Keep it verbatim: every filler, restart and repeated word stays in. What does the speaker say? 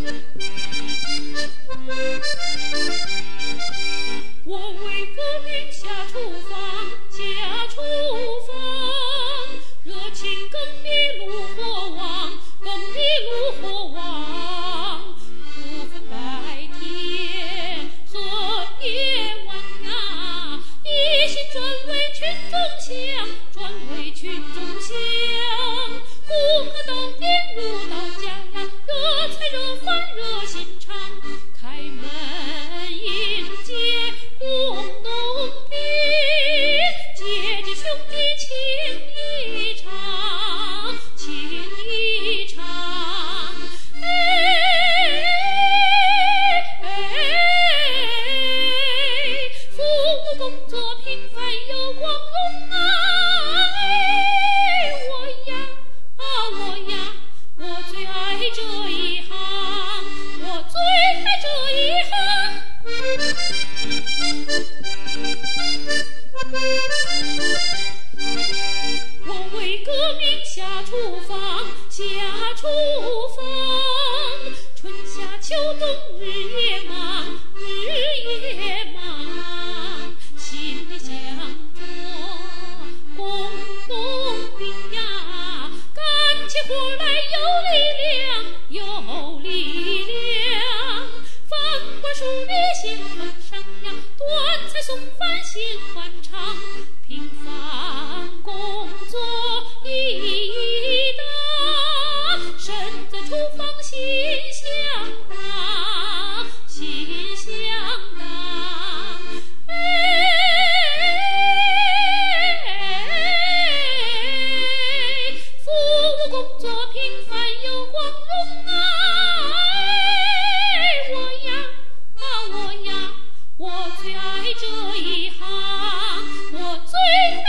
我为革命下厨房，下厨房，热情更比炉火旺，更比炉火旺，不分白天和夜晚呀，一心专为群众想，专为群众想，顾客到店如到家呀，热菜热饭热心肠，开门迎接工农兵，姐姐兄弟情一场，情一场，哎哎，服务工作平凡又光荣啊！哎，我呀啊我呀，我最爱这一行，我最爱这一行。我为革命下厨房，下厨房，春夏秋冬日夜忙，日夜忙，心里想着工农兵呀，干起活来有力量，有力量，饭馆树立新风尚呀，端菜送饭新欢畅，平凡工作意义大，身在厨房心相当，心相当，哎，服务工作平凡又光荣啊！哎，我呀啊我呀，我最爱这一行，我最